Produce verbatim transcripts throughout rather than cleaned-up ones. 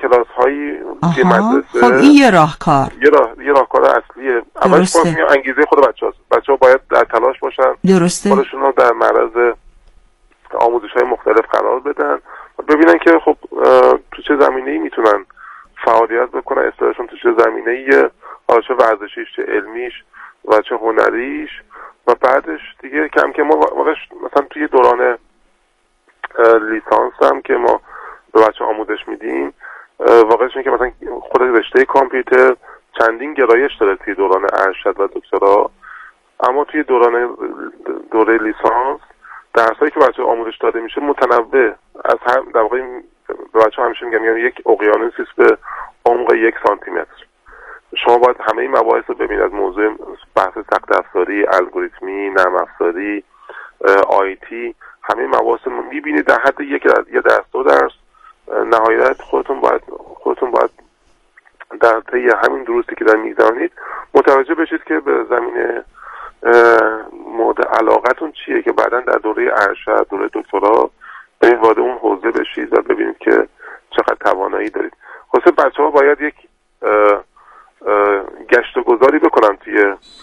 کلاس هایی توی مدرسه. خب این یه راهکار یه راه یه راهکار اصلیه. اولش باید انگیزه خود بچه‌هاست. بچه‌ها باید در تلاش باشن، درسته، خودشون رو در معرض آموزش‌های مختلف قرار بدن و ببینن که خب تو چه زمینه‌ای میتونن فعالیت بکنن، استعدادشون تو چه زمینه‌ای، حالا چه ورزشیش، چه علمیش و چه هنریش. و بعدش دیگه کم که ما واقعا مثلا توی دوران لیسانس هم که ما به بچه آموزش میدیم، واقعش اینه که مثلا خود رشته کامپیوتر چندین گرایش داره توی دوران ارشد و دکترا، اما توی دوران دوره لیسانس درسایی که بچه آموزش داده میشه متنوع از هم. در واقع به بچه همیشه میگم یعنی یک اقیانوسی است به عمق یک سانتی متر. شما باید همه این مباحث رو ببینید، از موضوع بحث سخت افزاری، الگوریتمی، نرم افزاری، آیتی، همه مباحث رو میبینید در حد یک یه درس دو درس. نهایت خودتون باید خودتون باید در طی همین دروسی که دارید میگذرونید متوجه بشید که به زمینه مورد علاقتون چیه که بعداً در دوره ارشد، دوره دکترا برید وارد اون حوزه بشید و ببینید که چقدر توانایی دارید. خلاصه بچه‌ها باید یک اه اه گشت و گذاری بکنن توی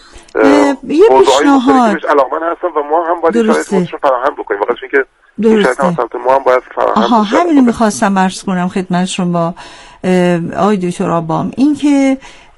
یه پیشنهاد علاقمند هستن و ما هم باید شرایطش رو فراهم بکنیم. واقعا اینکه درسته، ما هم باید فراهم آها همینو میخواستم عرض کنم خدمتشون با آقای دکتر آبام، این که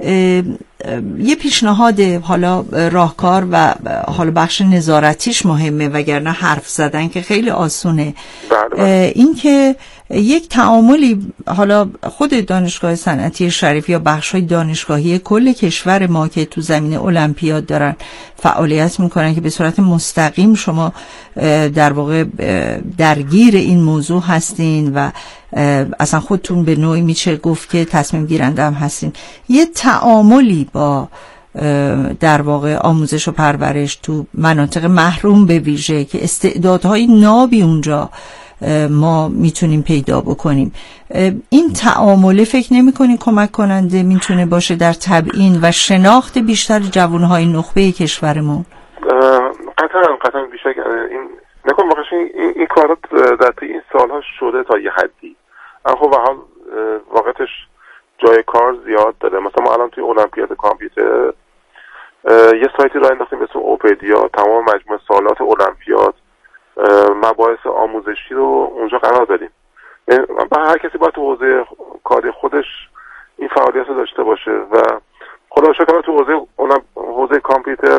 یه پیشنهاد حالا راهکار و حالا بخش نظارتیش مهمه، وگرنه حرف زدن که خیلی آسونه. این که یک تعاملی حالا خود دانشگاه صنعتی شریف یا بخش‌های دانشگاهی کل کشور ما که تو زمینه المپیاد دارن فعالیت میکنن که به صورت مستقیم شما در واقع درگیر این موضوع هستین و اصلا خودتون به نوعی میشه گفت که تصمیم گیرنده هم هستین، یه تعاملی با در واقع آموزش و پرورش تو مناطق محروم به ویژه که استعدادهای نابی اونجا ما میتونیم پیدا بکنیم، این تعامله فکر نمی کنی کمک کننده میتونه باشه در تبیین و شناخت بیشتر جوانهای نخبه کشورمون؟ قطعا قطعا بیشتر این نکن واقعا این, این کارات در طی این سالها شده تا یه حدی، اما خب حال واقعتش جای کار زیاد داره. مثلا ما الان توی المپیاد کامپیوتر یه سایتی راه انداختیم به اسم اوپدیا، تمام مجموعه سوالات المپیاد، مباحث آموزشی رو اونجا قرار دادیم. هر کسی باید تو حوزه کاری خودش این فعالیت رو داشته باشه و خدا رو شکر تو حوزه حوزه کامپیوتر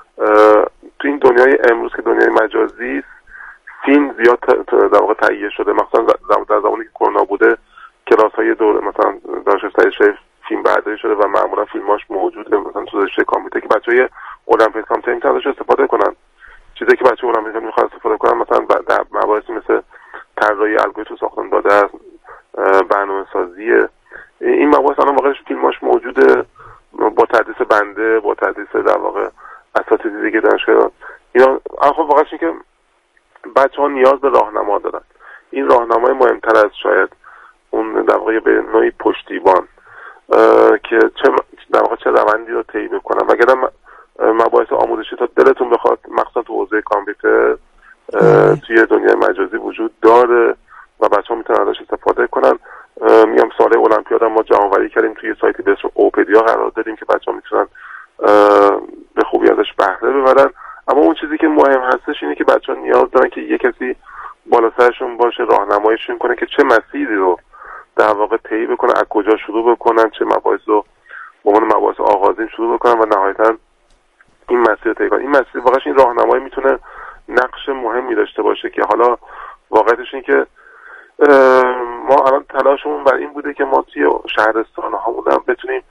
تو این دنیای امروز که دنیای مجازی است فیلم زیاد در واقع تهیه شده. مثلا در زمانی که کرونا بوده کلاس‌های دوره مثلا دانشگاه شریف فیلم برداری شده و معمولا فیلماش موجوده مثلا تو رشته کامپیوتر که بچه‌های المپیاد کامپیوتر میتونن ازش استفاده کنن. چیزی که بچه‌ها المپیاد میخوان استفاده کنن مثلا در مباحثی مثل طراحی الگوریتم ساختن داده است، برنامه‌سازی، این مباحث الان واقعا فیلماش موجوده با تدریس بنده، با تدریس در واقع اساتید دیگه دانشگاه. اینا خب واقعا این که بچه‌ها نیاز به راهنما دارن. این راهنمای مهمتر از شاید اون در واقع به نوعی پشتیبان که چه در واقع چه روندی رو طی بکنن. وگرنه مباحث آموزشی تا دلتون بخواد مخصوصا تو حوزه کامپیوتر توی دنیای مجازی وجود داره و بچه‌ها میتونن ازش استفاده کنن. میام سال المپیاد ما جمع‌آوری کردیم توی سایتی به اسم اوپدیا قرار دادیم که بچه‌ها میتونن به خوبی ازش بهره ببرن. اما اون چیزی که مهم هستش اینه که بچه‌ها نیاز دارن که یه کسی بالا سرشون باشه راهنماییشون کنه که چه مسیری رو در واقع طی بکنن، از کجا شروع بکنن، چه مباحث رو به عنوان مباحث آغازین شروع بکنن و نهایتاً این مسیر رو طی کنن. این مسیر واقعا این راهنمایی میتونه نقش مهمی داشته باشه که حالا واقعیتش این که ما الان تلاشمون بر این بوده که ما توی شهرستان هامون هم بتونیم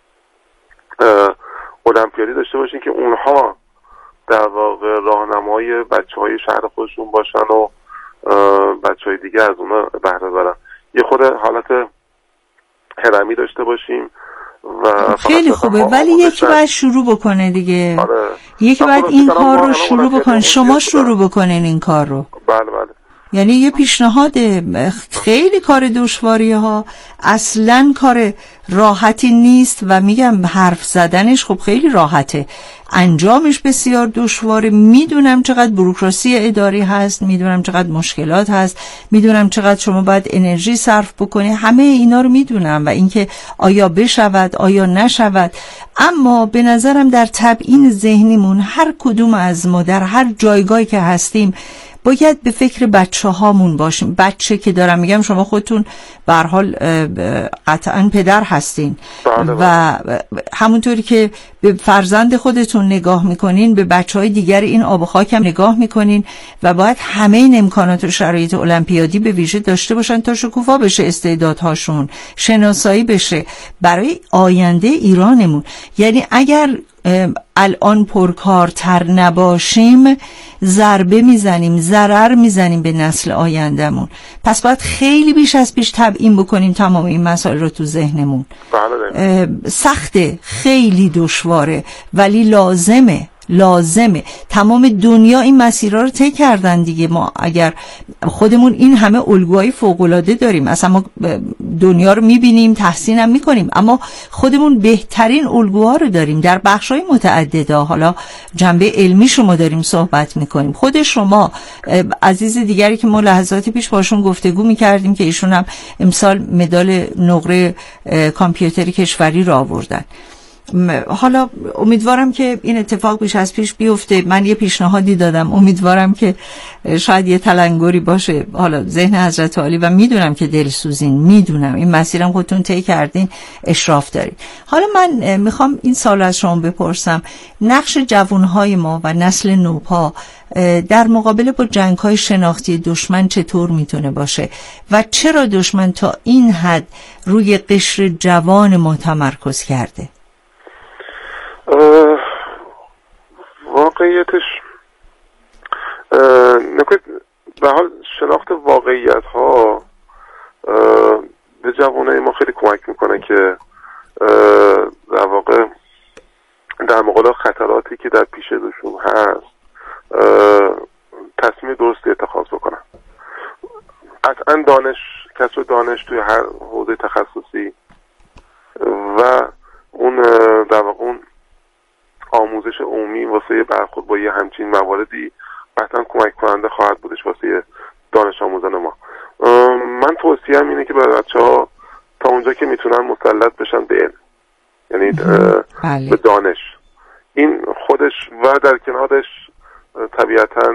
المپیادی داشته باشیم که اونها در واقع راهنمای بچهای شهر خودشون باشن و بچهای دیگه از اونها بهره ببرن. یه خود حالت هرمی داشته باشیم و خیلی خوبه، ولی یکی باید شروع بکنه دیگه. آره. یکی باید این کار رو شروع بکنه. شما شروع بکنین این کار رو. بله بله. یعنی یه پیشنهاد خیلی کار دشواری ها، اصلا کار راحتی نیست و میگم حرف زدنش خب خیلی راحته، انجامش بسیار دشواره. میدونم چقدر بوروکراسی اداری هست، میدونم چقدر مشکلات هست، میدونم چقدر شما باید انرژی صرف بکنی، همه اینا رو میدونم و اینکه آیا بشود آیا نشود. اما به نظرم در تبیین ذهنیمون هر کدوم از ما در هر جایگاهی که هستیم باید به فکر بچه هامون باشیم. بچه که دارم میگم، شما خودتون به هر حال قطعا پدر هستین و همونطوری که به فرزند خودتون نگاه میکنین به بچه های دیگر این آب و خاک هم نگاه میکنین و باید همه این امکانات و شرایط المپیادی به ویژه داشته باشن تا شکوفا بشه استعدادهاشون، شناسایی بشه برای آینده ایرانمون. یعنی اگر الان پرکارتر نباشیم ضربه میزنیم، ضرر میزنیم به نسل آیندهمون. پس باید خیلی بیش از پیش تبیین بکنیم تمام این مسائل رو تو ذهنمون. سخته، خیلی دشواره، ولی لازمه لازمه. تمام دنیا این مسیرها رو طی کردن دیگه. ما اگر خودمون این همه الگوهای فوق‌العاده داریم، اصلا ما دنیا رو میبینیم، تحسین هم میکنیم، اما خودمون بهترین الگوها رو داریم در بخش‌های متعدده. حالا جنبه علمی شما داریم صحبت میکنیم، خود شما عزیز دیگری که ما لحظاتی پیش باشون گفتگو میکردیم که ایشون هم امسال مدال نقره کامپیوتری کشوری رو آوردن. حالا امیدوارم که این اتفاق بیش از پیش بیفته. من یه پیشنهادی دادم، امیدوارم که شاید یه تلنگری باشه حالا ذهن حضرت عالی و میدونم که دلسوزین، میدونم این مسیرم خودتون طی کردین، اشراف دارین. حالا من میخوام این سوال از شما بپرسم، نقش جوانهای ما و نسل نوپا در مقابله با جنگ‌های شناختی دشمن چطور میتونه باشه و چرا دشمن تا این حد روی قشر جوان ما تمرکز کرده؟ واقعیتش نکنید به حال شناخت واقعیت ها به جوانای ما خیلی کمک میکنه که در واقع در مقابل خطراتی که در پیش روشون هست تصمیم درستی اتخاذ بکنن. قطعا دانش، کسب دانش توی هر حوزه تخصصی و اون در واقع اون آموزش عمومی واسه برخورد با یه همچین مواردی قطعا کمک کننده خواهد بودش واسه دانش آموزان ما. من توصیه‌ام اینه که برای بچه‌ها تا اونجا که میتونن مسلط بشن به علم، یعنی به دانش. این خودش و در کنارش طبیعتاً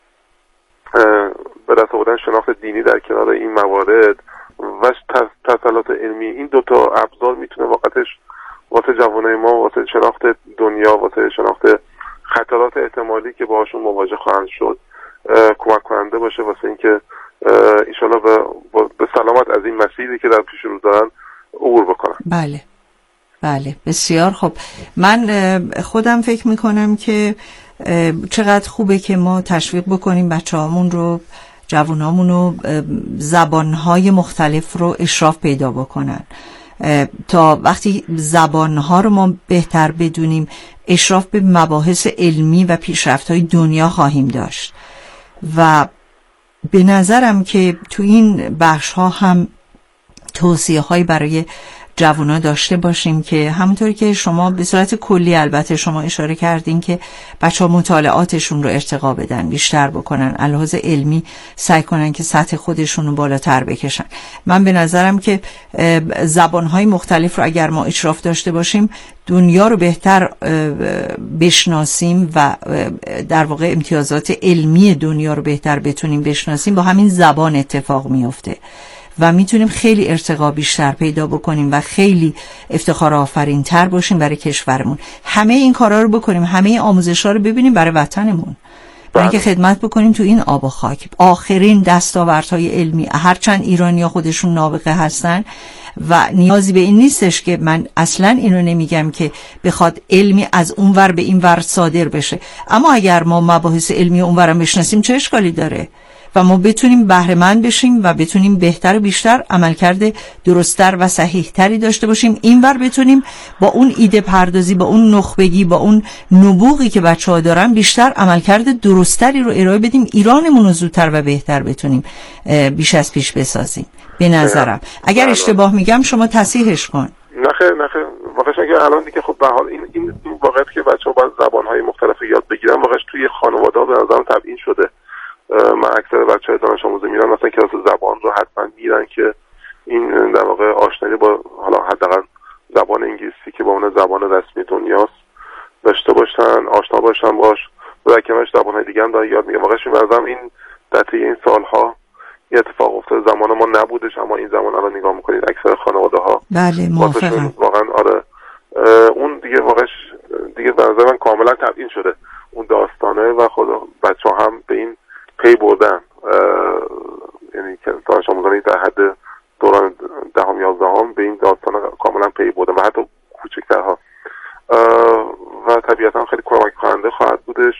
به دست آوردن شناخت دینی در کنار این موارد و تسلط علمی، این دوتا ابزار میتونه واقعتش واسه جوانای ما، واسه شناخت دنیا، واسه شناخت خطرات احتمالی که باهاشون مواجه خواهند شد کمک کننده باشه واسه اینکه انشالله به, به سلامت از این مسیری که در پیش رو دارن عبور بکنن. بله بله، بسیار خوب. من خودم فکر میکنم که چقدر خوبه که ما تشویق بکنیم بچه هامون رو، جوانامون رو، زبانهای مختلف رو اشراف پیدا بکنن. تا وقتی زبانها رو ما بهتر بدونیم اشراف به مباحث علمی و پیشرفت‌های دنیا خواهیم داشت و به نظرم که تو این بخش‌ها هم توصیه‌هایی برای جوانان داشته باشیم که همونطوری که شما به صورت کلی البته شما اشاره کردین که بچه‌ها مطالعاتشون رو ارتقا بدن، بیشتر بکنن، لحاظ علمی سعی کنن که سطح خودشون رو بالاتر بکشن. من به نظرم که زبان‌های مختلف رو اگر ما اشراف داشته باشیم دنیا رو بهتر بشناسیم و در واقع امتیازات علمی دنیا رو بهتر بتونیم بشناسیم. با همین زبان اتفاق میفته و میتونیم خیلی ارتقا بیشتر پیدا بکنیم و خیلی افتخار آفرین تر باشیم برای کشورمون. همه این کارا رو بکنیم، همه این آموزش‌ها رو ببینیم برای وطنمون، برای اینکه خدمت بکنیم تو این آب و خاک. آخرین دستاوردهای علمی، هرچند ایرانی‌ها خودشون نابغه هستن و نیازی به این نیستش که من اصلا اینو نمیگم که بخواد علمی از اونور به این ور صادر بشه، اما اگر ما مباحث علمی اونورم بشناسیم چه اشکالی داره؟ و ما بتونیم بهره مند بشیم و بتونیم بهتر و بیشتر عملکرد درست‌تر و صحیح‌تری داشته باشیم. اینور بتونیم با اون ایده پردازی، با اون نخبگی، با اون نبوغی که بچه‌ها دارن بیشتر عملکرد درست‌تری رو ارائه بدیم، ایرانمون رو زودتر و بهتر بتونیم بیش از پیش بسازیم به نظرم. اگر اشتباه میگم شما تصحیحش کن. نه خیر نه خیر، واقعا اگه الان دیگه خب به حال این این واقعیت که بچه‌ها باید زبان‌های مختلف یاد بگیرن، واقعا توی خانواده‌ها به نظرم تبیین شده. من اکثر بچه‌های دانش آموز میرن مثلا کلاس زبان رو حتما میرن که این در واقع آشنایی با حالا حداقل زبان انگلیسی که با اون زبان رسمی دنیاست داشته باشن، آشنا باشن باش و در کنارش زبان‌های دیگه هم دارن یاد میگیرن. واقعا به نظرم این در طی این سال‌ها یه اتفاق افتاد، زمان ما نبودش اما این زمان الان نگاه میکنید اکثر خانواده‌ها بله موافقم واقعا آره اون دیگه واقعا دیگه به نظر من کاملا تبیین شده اون داستانه و خود بچه‌ها هم به این پی بردن، یعنی که دانش آموزانی در حد دوران دهم یازدهم به این داستان کاملا پی بردن و حتی کوچکترها و طبیعتا خیلی کمک کننده خواهد بودش.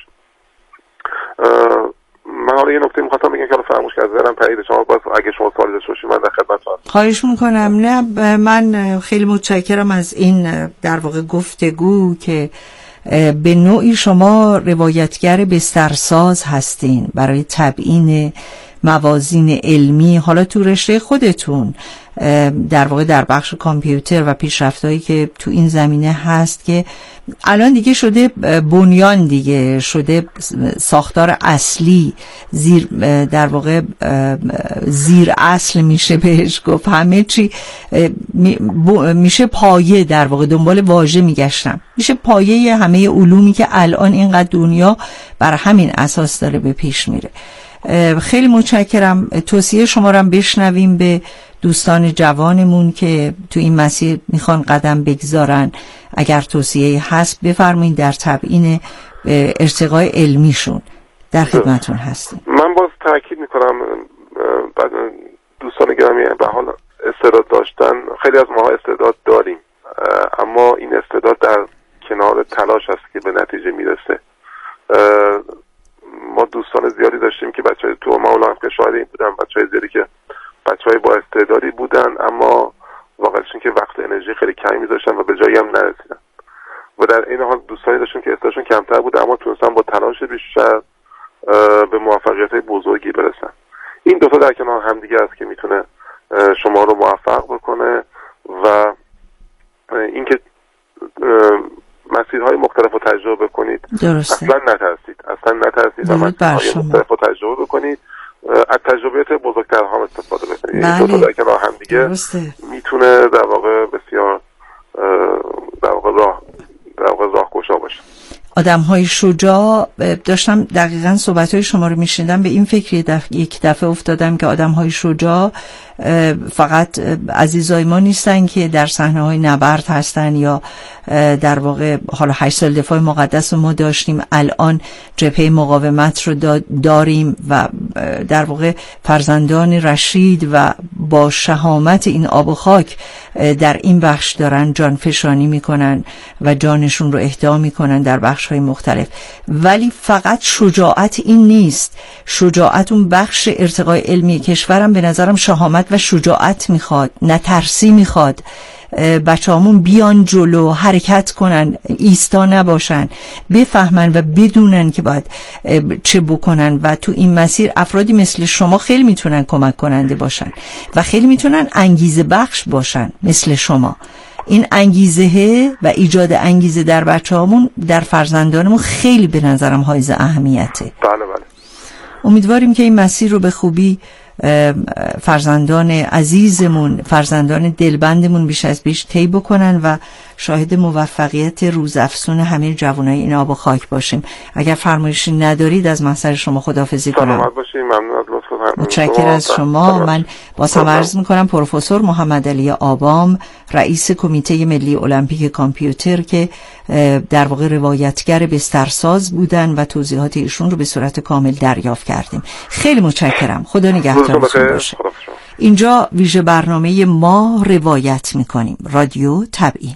من حالا یه نکته می‌خواستم بگم که فراموش کردم پرید، شما باز اگه شما سوالی داشته باشید من در خدمتتونم. خواهش می‌کنم. نه من خیلی متشکرم از این در واقع گفتگو که به نوعی شما روایتگر بسترساز هستین برای تبیین موازین علمی حالا تو رشته خودتون، در واقع در بخش کامپیوتر و پیشرفتایی که تو این زمینه هست که الان دیگه شده بنیان، دیگه شده ساختار اصلی، زیر در واقع زیر اصل میشه بهش گفت، همه چی میشه پایه، در واقع دنبال واژه میگشتم، میشه پایه همه علومی که الان اینقدر دنیا بر همین اساس داره به پیش میره. خیلی متشکرم. توصیه شما رو هم بشنویم به دوستان جوانمون که تو این مسیر میخوان قدم بگذارن. اگر توصیه هست بفرمایید در تبیین ارتقای علمیشون. در خدمتون هستیم. من باز تاکید میکنم دوستان گرامی، به حال استعداد داشتن، خیلی از ما استعداد داریم اما این استعداد در کنار تلاش است که به نتیجه میرسه. ما دوستان زیادی داشتیم که بچهای تو مولا هم که شاهد بودن، بچهای زیادی که بچهای با استعدادی بودن اما واقعاً که وقت انرژی خیلی کمی می‌ذاشتن و به جایی هم نرسیدن و در این حال دوستانی داشتیم که استعدادشون کمتر بود اما تونستن با تلاش بیشتر به موفقیت‌های بزرگی برسن. این دو تا در کنار هم دیگه است که میتونه شما رو موفق بکنه و اینکه مسیرهای مختلف رو تجربه کنید. درسته. اصلا نترسید اصلا نترسید و مسیرهای مختلف رو تجربه بکنید، از تجربیات بزرگتر هم استفاده بکنید. این دو تا در کنار هم دیگه میتونه در واقع بسیار در واقع راه در واقع راهگشا باشه. آدم های شجاع، داشتم دقیقاً صحبت های شما رو میشنیدم به این فکر دف... یک دفعه افتادم که آدم های شجاع فقط عزیزای ما نیستن که در صحنه های نبرد هستن یا در واقع حالا هشت سال دفاع مقدس رو ما داشتیم، الان جبهه مقاومت رو داریم و در واقع فرزندان رشید و با شهامت این آب و خاک در این بخش دارن جان فشانی میکنن و جانشون رو اهدا میکنن در بخش های مختلف. ولی فقط شجاعت این نیست، شجاعت اون بخش ارتقای علمی کشورم به نظرم شهامت و شجاعت میخواد، نه ترسی میخواد. بچه همون بیان جلو، حرکت کنن، ایستا نباشن، بفهمن و بدونن که باید چه بکنن و تو این مسیر افرادی مثل شما خیلی میتونن کمک کننده باشن و خیلی میتونن انگیزه بخش باشن مثل شما. این انگیزه و ایجاد انگیزه در بچه همون در فرزندانمون خیلی به نظرم حائز اهمیته. بله بله. امیدواریم که این مسیر رو به خوبی فرزندان عزیزمون، فرزندان دلبندمون بیش از بیش طی بکنن و شاهد موفقیت روزافزون همه جوانای این آب و خاک باشیم. اگر فرمایشی ندارید از محضر شما خداحافظی کنم. سلامت باشید. ممنون از لطفتون. متشکرم از شما. من باز هم عرض میکنم پروفسور محمد علی آبام، رئیس کمیته ملی المپیک کامپیوتر که در واقع روایتگر بسترساز بودن و توضیحات ایشون رو به صورت کامل دریافت کردیم. خیلی متشکرم. خدا نگهدارتون باشه. اینجا ویژه برنامه ما روایت میکنیم، رادیو تبیین.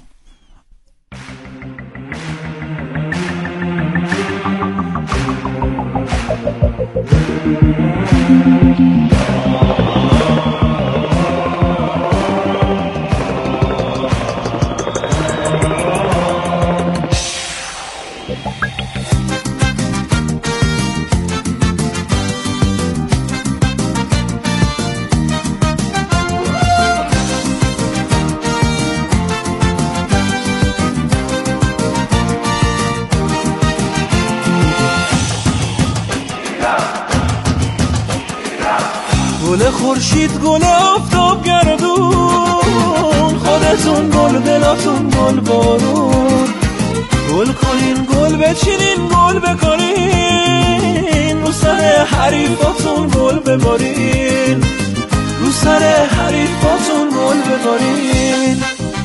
Thank you. گل خورشید، گل آفتاب گردون، خودتون گل دلاتون گل بارون، گل کنین گل بچینین گل بکنین، رو سر حریفاتون گل ببارین، رو سر حریفاتون گل ببارین.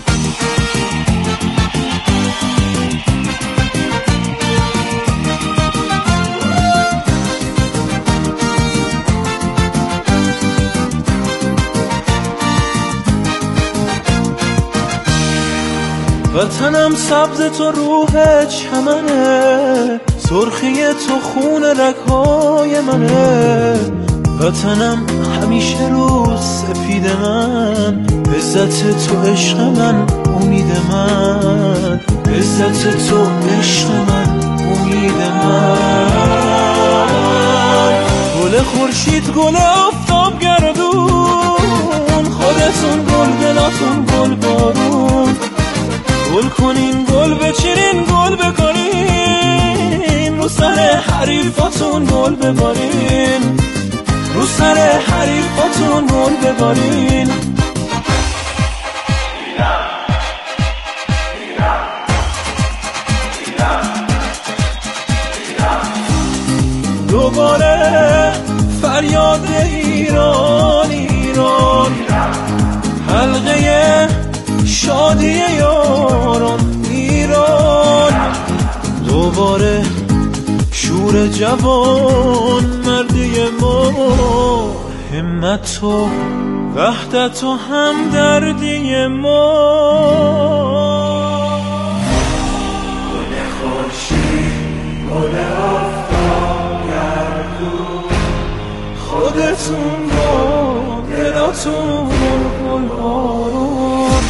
وطنم سبز تو روح چمنه، سرخی تو خون رگهای منه، وطنم همیشه روز سفید من، عزت تو عشق من امید من، عزت تو عشق من امید من. گل خورشید، گل آفتاب گردون، خودتون گل دلاتون گل بارون، گل کنین گل بچینین گل بکنین، رو سر حریفاتون گل ببارین، رو سر حریفاتون گل ببارین. دوباره فریاد ایران ایران، حلقه شادی یاران ایران، دوباره شور جوان مردی ما، همت و وحدت و همدردی ما. گل خورشید، گل آفتاب گردون، خودتون گل دلاتون گل بارون،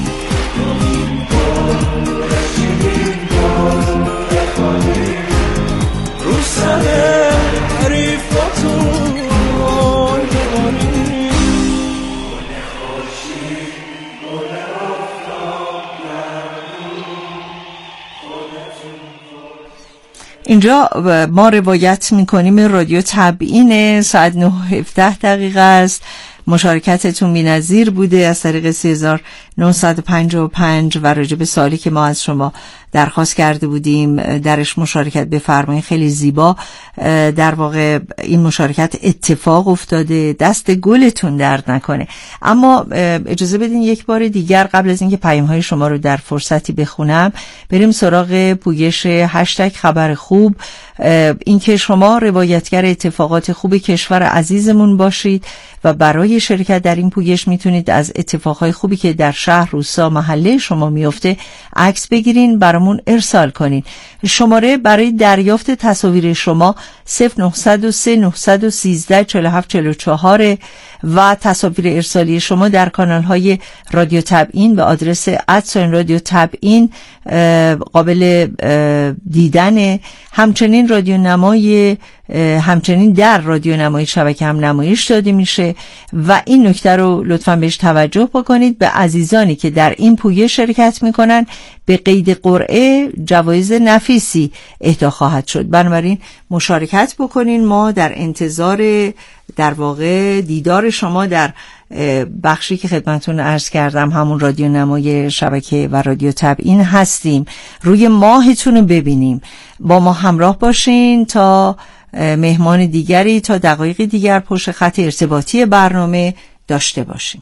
رو سر حریفاتون گل ببارین. گل خورشید، گل آفتاب گردون، خودتون. اینجا ما روایت میکنیم رادیو تبیین، ساعت نه و هفده دقیقه است. مشارکتتون بی‌نظیر بوده از طریق سه هزار و نهصد و پنجاه و پنج و راجع به سوالی که ما از شما درخواست کرده بودیم درش مشارکت بفرمایید. خیلی زیبا در واقع این مشارکت اتفاق افتاده، دست گلتون درد نکنه. اما اجازه بدین یک بار دیگر قبل از اینکه پیام‌های شما رو در فرصتی بخونم بریم سراغ پویش هشتگ خبر خوب. اینکه شما روایتگر اتفاقات خوب کشور عزیزمون باشید و برای شرکت در این پویش میتونید از اتفاقهای خوبی که در شهر، روستا، محله شما میفته عکس بگیرین، برامون ارسال کنین. شماره برای دریافت تصاویر شما صفر نهصد و سه نهصد و سیزده چهل و هفت چهل و چهار و تصاویر ارسالی شما در کانال های رادیو تبیین به آدرس ادساین رادیو تبیین قابل دیدن. همچنین رادیو نمای همچنین در رادیو نمای شبکه هم نمایش داده میشه و این نکته رو لطفاً بهش توجه بکنید. به عزیزانی که در این پویه شرکت میکنن به قید قرعه جوایز نفیسی اهدا خواهد شد، بنابراین مشارکت بکنین. ما در انتظار در واقع دیدار شما در بخشی که خدمتتون عرض کردم، همون رادیو نمای شبکه و رادیو تبیین هستیم. روی ماهتون رو ببینیم. با ما همراه باشین تا مهمان دیگری تا دقایق دیگر پشت خط ارتباطی برنامه داشته باشیم.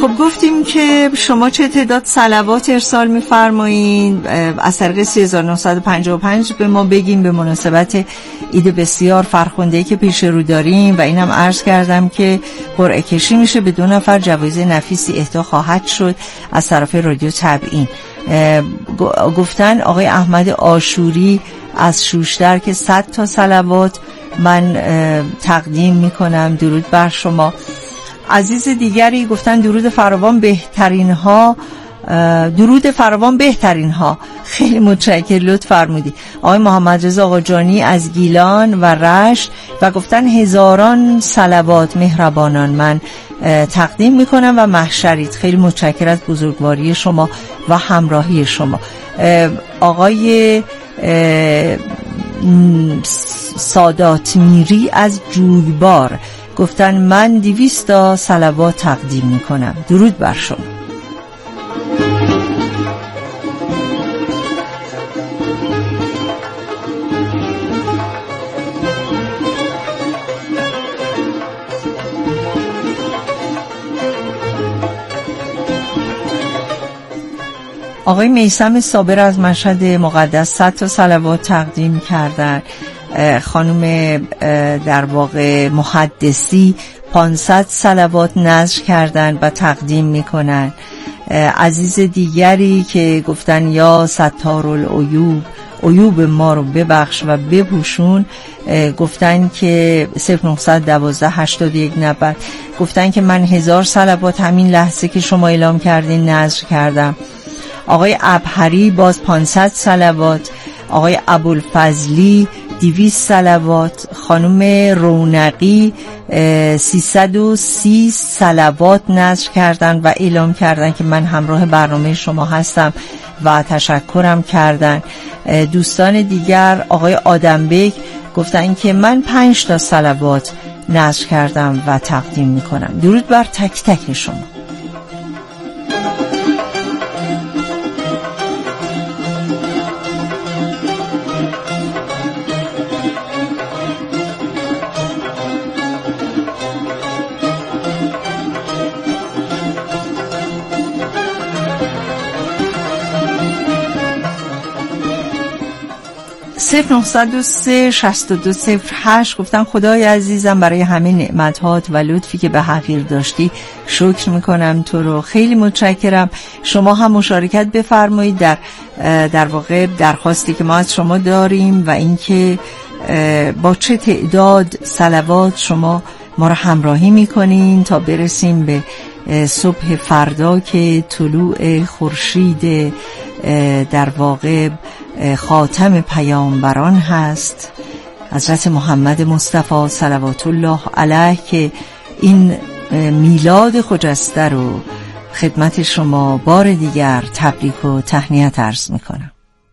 خب گفتیم که شما چه تعداد صلوات ارسال می‌فرمایید. از طریق سه هزار و نهصد و پنجاه و پنج به ما بگیم به مناسبت عید بسیار فرخنده‌ای که پیش رو داریم. و اینم عرض کردم که قرعه کشی میشه، به دو نفر جوایز نفیسی اهدا خواهد شد از طرف رادیو تبیین. گفتن آقای احمد آشوری از شوشتر که صد تا صلوات من تقدیم میکنم. درود بر شما. عزیز دیگری گفتن درود فراوان بهترین ها، درود فراوان بهترین ها. خیلی متشکر، لطف فرمودی. آقای محمد رضا آقاجانی از گیلان و رشت و گفتن هزاران صلوات مهربانان من تقدیم میکنم و محشرید. خیلی متشکر از بزرگواری شما و همراهی شما. آقای سادات میری از جویبار گفتن من دویست تا صلوات تقدیم میکنم. درود بر شما. آقای میثم صابر از مشهد مقدس صد تا صلوات تقدیم کردن. خانم در واقع محدثی پانصد صلوات نذر کردن و تقدیم میکنن. عزیز دیگری که گفتن یا ستار العیوب، عیوب ما رو ببخش و بپوشون، گفتن که صفر نهصد دوازده هشتاد و یک نود گفتن که من هزار صلوات همین لحظه که شما اعلام کردین نذر کردم. آقای ابهری باز پانصد صلوات. آقای ابوالفضلی دویست صلوات. خانم رونقی سیصد و سی صلوات نذر کردن و اعلام کردن که من همراه برنامه شما هستم و تشکرم کردن. دوستان دیگر آقای آدمبک گفتن که من پنج تا صلوات نذر کردم و تقدیم میکنم. درود بر تک تک شما. صفر نهصد و سه شصت و دو صفر هشت گفتن خدای عزیزم برای همه نعمتات و لطفی که به حقیر داشتی شکر میکنم تو رو. خیلی متشکرم. شما هم مشارکت بفرمایید در در واقع درخواستی که ما از شما داریم و اینکه با چه تعداد صلوات شما ما رو همراهی میکنین تا برسیم به صبح فردا که طلوع خورشید در واقع خاتم پیامبران هست، حضرت محمد مصطفی صلوات الله علیه، که این میلاد خجسته رو خدمت شما بار دیگر تبریک و تهنیت عرض میکنم.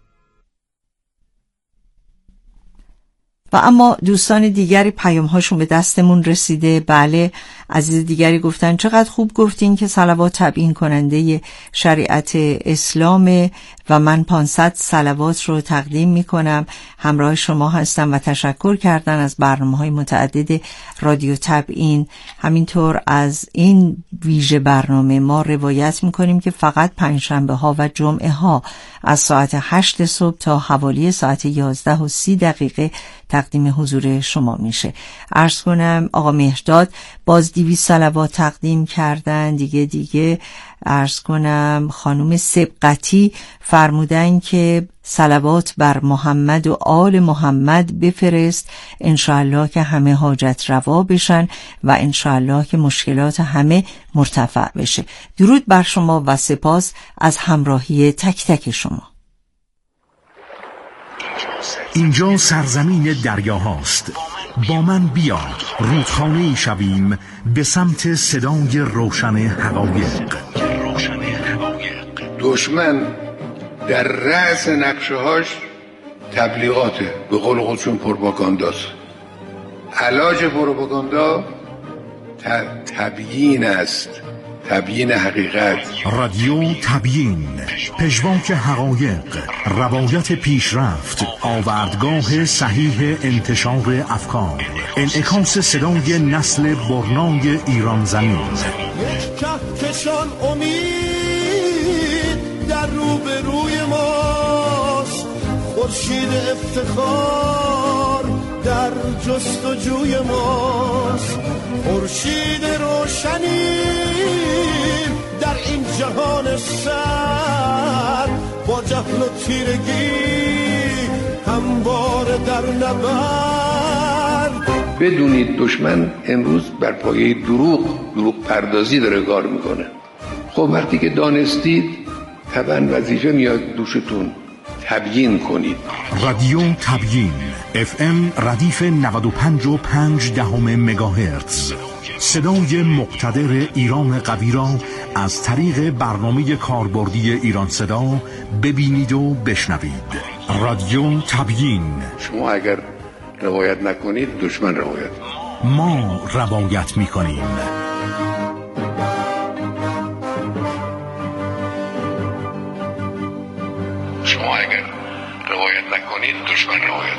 و اما دوستان دیگری پیام هاشون به دستمون رسیده. بله، عزیز دیگری گفتن چقدر خوب گفتین که صلوات تبیین کننده شریعت اسلام و من پانصد صلوات رو تقدیم میکنم، همراه شما هستم و تشکر کردن از برنامه‌های متعدد رادیو تبیین. همینطور از این ویژه برنامه ما روایت میکنیم که فقط پنجشنبه ها و جمعه ها از ساعت هشت صبح تا حوالی ساعت یازده و سی دقیقه تقدیم حضور شما میشه. عرض کنم آقا مهرداد باز دویست صلوات تقدیم کردن. دیگه دیگه عرض کنم خانم سبقتی فرمودن که صلوات بر محمد و آل محمد بفرست، انشاءالله که همه حاجت روا بشن و انشاءالله که مشکلات همه مرتفع بشه. درود بر شما و سپاس از همراهی تک تک شما. اینجا سرزمین دریاهاست، با من بیا رودخانه‌ای شویم به سمت صدای روشن حقایق. دشمن در رأس نقشه‌هاش تبلیغاته، به قول خودشون پروپاگانداست. علاج پروپاگاندا تبیین است، تبیین حقیقت. رادیو تبیین، پژواک حقایق، روایت پیشرفت، آوردگاه صحیح انتشار افکار، انعکاس صدای نسل برنای ایران زمین. کهکشان امید در روبروی ماست، خورشید افتخار در جستجوی ماست، خورشید روشنی در این جهان سر، با جهل و تیرگی همواره در نبرد. بدونید دشمن امروز بر پایه دروغ دروغ پردازی داره کار میکنه. خب وقتی که دانستید طبعا وظیفه میاد دوشتون تبیین کنید. رادیو تبیین اف ام ردیف نود و پنج و پنج دهم مگاهرتز، صدای مقتدر ایران قوی را از طریق برنامه کاربردی ایران صدا ببینید و بشنوید. رادیو تبیین. شما اگر روایت نکنید دشمن روایت، ما روایت میکنیم. شما اگر روایت نکنید دشمن روایت.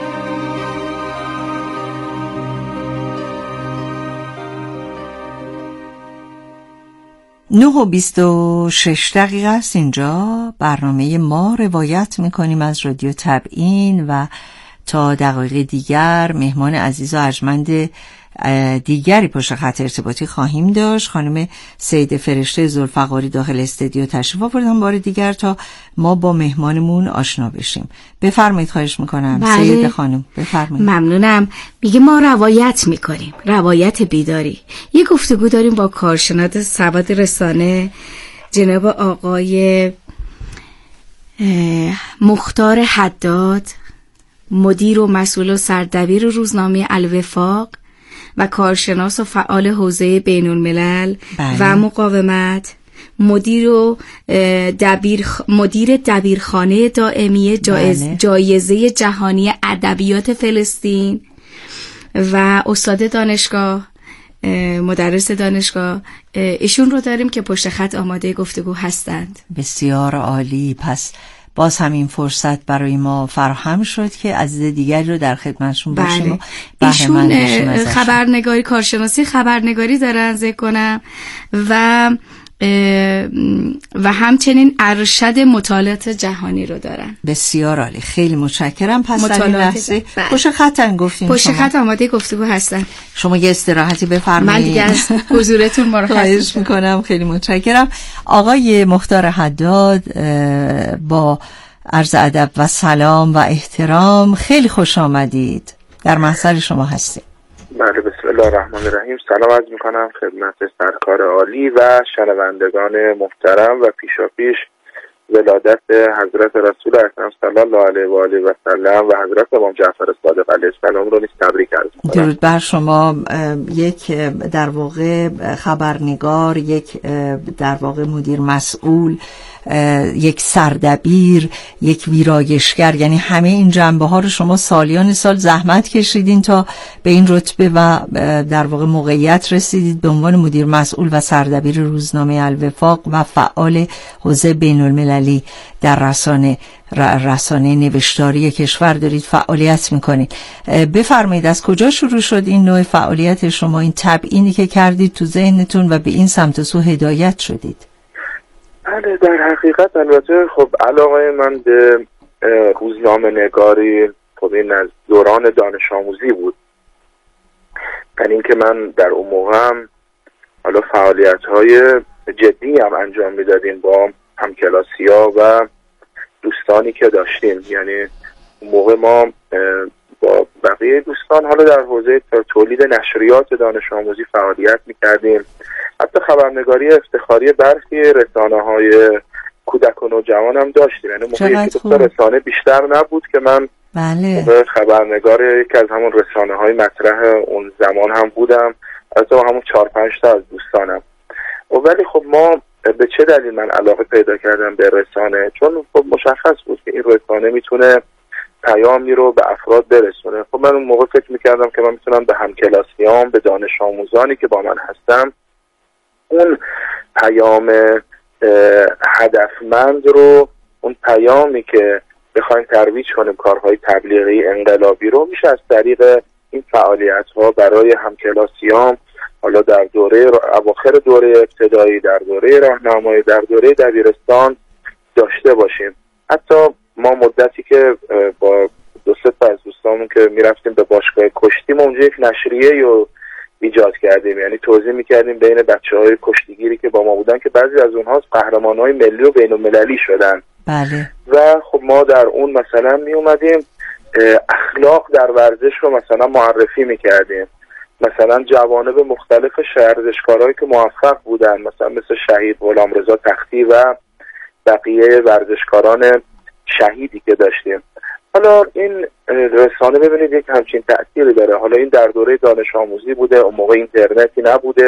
نه و بیست و شش دقیقه است. اینجا برنامه ما روایت میکنیم از رادیو تبیین و تا دقایق دیگر مهمان عزیز و ارجمند دیگری پشت خط ارتباطی خواهیم داشت. خانم سید فرشته ذوالفقاری داخل استودیو تشریف آوردن بار دیگر تا ما با مهمانمون آشنا بشیم. بفرمایید، خواهش میکنم. بله. سید خانم بفرمایید. ممنونم. میگه ما روایت میکنیم، روایت بیداری. یه گفتگو داریم با کارشناس سواد رسانه جناب آقای مختار حداد، مدیر و مسئول و سردبیر روزنامه الوفاق و کارشناس و فعال حوزه بین الملل بله. و مقاومت، مدیر و دبیر مدیر دبیرخانه دائمی جایز بله. جایزه جهانی ادبیات فلسطین و استاد دانشگاه، مدرس دانشگاه. ایشون رو داریم که پشت خط آماده گفتگو هستند. بسیار عالی. پس باز همین فرصت برای ما فراهم شد که عزیز دیگری رو در خدمتشون باشیم. بله. ایشون خبرنگاری، کارشناسی خبرنگاری دارن ذکر کنم و و همچنین ارشد مطالعات جهانی رو دارن. بسیار عالی، خیلی متشکرم. پس در این لحظه پشت خطن گفتیم پشت خط آماده گفتگو هستن. شما یه استراحتی بفرمایید. من دیگه از حضورتون مرخص میکنم. خیلی متشکرم. آقای مختار حداد، با عرض ادب و سلام و احترام خیلی خوش آمدید. در محضر شما هستیم. بله، بسم الله الرحمن الرحیم. سلام عرض میکنم خدمت سرکار عالی و شنوندگان محترم و پیشاپیش ولادت حضرت رسول اکرم صلی الله علیه و آله و سلم و حضرت امام جعفر صادق علیه السلام رو نیز تبریک عرض میکنم. درود بر شما. یک در واقع خبرنگار، یک در واقع مدیر مسئول، یک سردبیر، یک ویرایشگر، یعنی همه این جنبه ها رو شما سالیان سال زحمت کشیدین تا به این رتبه و در واقع موقعیت رسیدید به عنوان مدیر مسئول و سردبیر روزنامه الوفاق و فعال حوزه بین المللی در رسانه رسانه نوشتاری کشور دارید فعالیت میکنید. بفرمایید از کجا شروع شد این نوع فعالیت شما، این تبیینی که کردید تو ذهنتون و به این سمت و سو هدایت شدید؟ بله، در حقیقت البته خب علاقه من به روزنامه نگاری خب این از دوران دانش آموزی بود. یعنی اینکه من در اون موقع هم حالا فعالیت‌های جدی هم انجام میدادیم با همکلاسی‌ها و دوستانی که داشتیم. یعنی اون موقع ما با بقیه دوستان حالا در حوزه تولید نشریات دانش آموزی فعالیت میکردیم. حتی خبرنگاری افتخاری برخی رسانه‌های کودک و نوجوان هم داشتیم. یعنی موقعی که دو رسانه بیشتر نبود که من بله. خبرنگار یکی از همون رسانه‌های مطرح اون زمان هم بودم، از همون چهار پنج تا از دوستانم. ولی خب ما به چه دلیل من علاقه پیدا کردم به رسانه؟ چون خب مشخص بود که این رسانه میتونه پیامی رو به افراد برسونه. خب من اون موقع فکر میکردم که من میتونم به همکلاسیام، به دانش آموزانی که با من هستم، اون پیام هدفمند رو، اون پیامی که بخوایم ترویج کنیم کارهای تبلیغی انقلابی رو، میشه از طریق این فعالیت ها برای همکلاسیام حالا در دوره دوره اواخر دوره ابتدایی، در دوره راهنمایی، در دوره دبیرستان داشته باشیم. حتی ما مدتی که با دو سه تا از دوستامون که میرفتیم به باشگاه کشتی، ما اونجا یک نشریه رو ایجاد کردیم، یعنی توضیح میکردیم بین بچه‌های کشتیگیری که با ما بودن که بعضی از اونها قهرمان‌های ملی و بین‌المللی شدن. بله. و خب ما در اون مثلا می اومدیم اخلاق در ورزش رو مثلا معرفی میکردیم، مثلا جوانب مختلف ورزشکارهایی که موفق بودن، مثلا مثل شهید غلامرضا تختی و بقیه ورزشکاران شهیدی که داشتیم. حالا این رسانه ببینید یک همچین تأثیری داره. حالا این در دوره دانش آموزی بوده، اون موقع اینترنتی نبوده،